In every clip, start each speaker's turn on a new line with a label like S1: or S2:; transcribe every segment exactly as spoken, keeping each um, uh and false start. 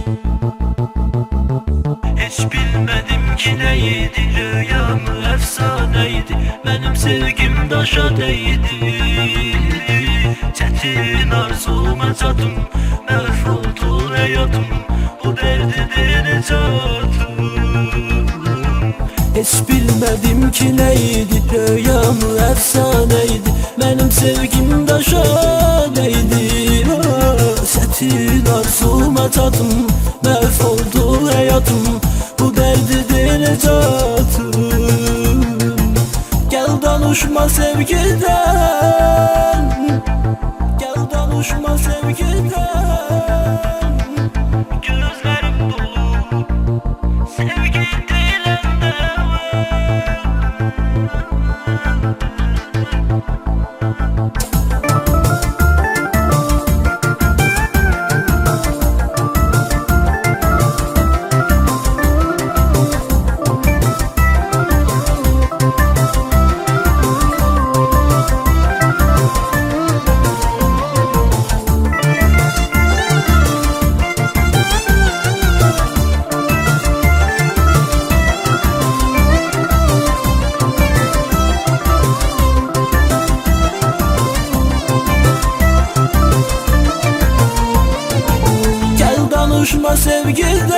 S1: Hiç bilmedim ki neydi, rüya mı efsaneydi, benim sevgim daşa değdi. Çetin arzuma çattım, mahvoldu hayatım, bu derdi necatım. Hiç bilmedim ki neydi, rüya mı efsaneydi, benim sevgim daşa değdi. Çetin arzuma çattım, mahvoldu hayatım, bu derdi necatım. Gel danışma sevgiden, gel danışma sevgiden. Gözlerim dolu, sevgi dilimde var. Danışma sevgiden,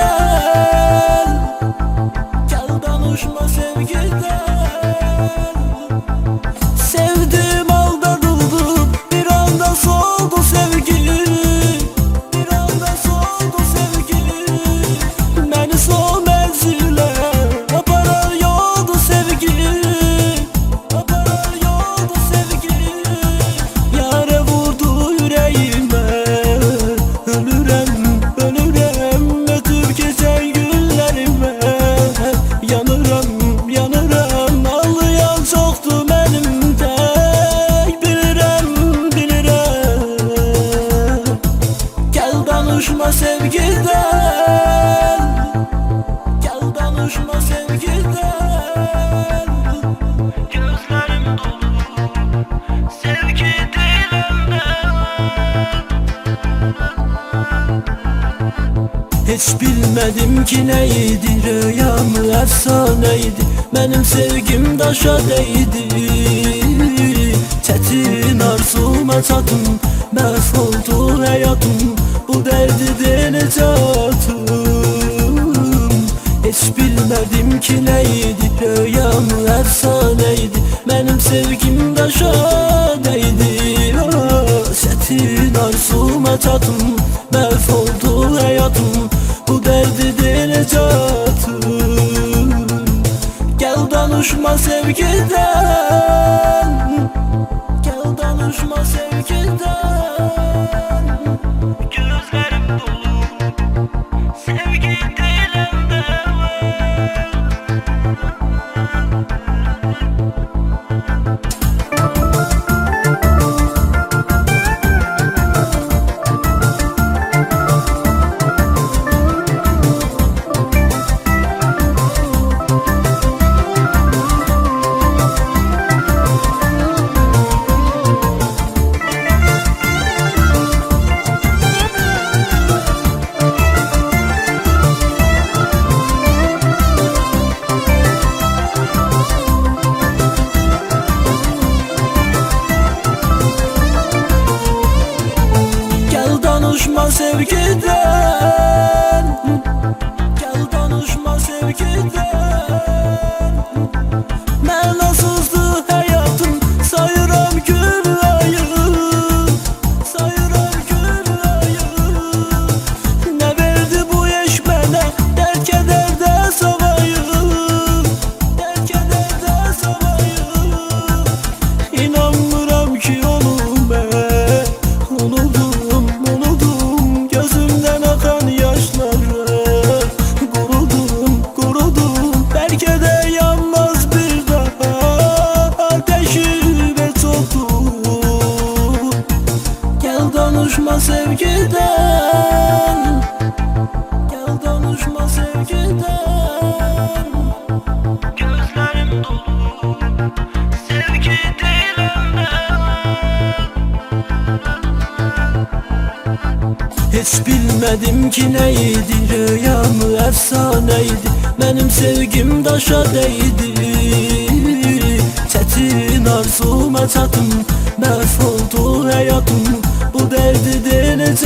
S1: gel danışma sevgiden. Sevdim aldatıldım, bir anda soldu sevgilim, bir anda soldu sevgilim. Beni son menzile aparar yoldu sevgilim, aparar yoldu sevgilim. Yâre vurdu yüreğime, ölürem. Yanıram, yanıram, ağlayan çoktu benim tek, bilirem, bilirem. Gel danışma sevgiden, gel danışma sevgiden. Gözlerim dolu, sevgi dilimde var. Hiç bilmedim ki neydi, rüya mı efsaneydi, benim sevgim daşa değdi. Çetin arzuma çattım, mahvoldu hayatım, bu derdi necatım. Hiç bilmedim ki neydi, rüya mı efsaneydi, benim sevgim daşa değdi. Çetin arzuma çattım, mahvoldu hayatım, bu derdi necatım. Gel danışma sevgiden, gel danışma sevgiden. Gözlerim dolu, sevgi dilimde var. ki neydi, rüyam efsaneydi. Benim sevgim daşa değdi. Çetin arzuma çatım, mahvoldu hayatım. Bu derdi de necə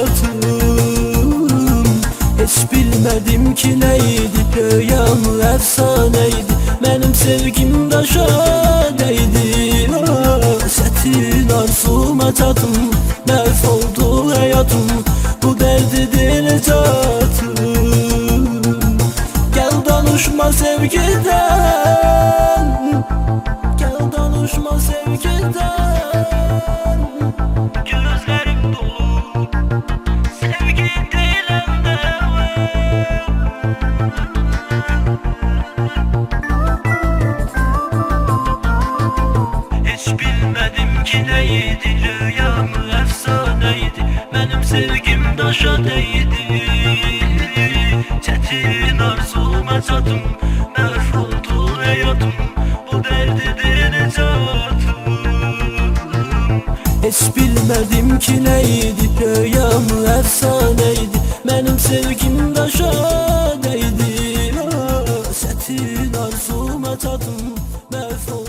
S1: atım. Hiç bilmedim ki neydi, rüyam efsaneydi. Benim sevgim daşa değdi. Çetin arzuma çatım, mahvoldu hayatım. Bu derdi de necə atım. Gel danışma sevgiden, gel danışma sevgiden. Gözlerim dolu, sevgi değilim de hiç bilmedim ki neydi, rüyam efsaneydi. Benim sevgim daşa değdi. Çetin arzuma çatım, mahvoldu hayatım. Bu derdi de necə atım. Hiç bilmedim ki neydi, rüyam efsaneydi. Benim sevgim daşa değdi. Çetin arzuma çatım, mahvoldu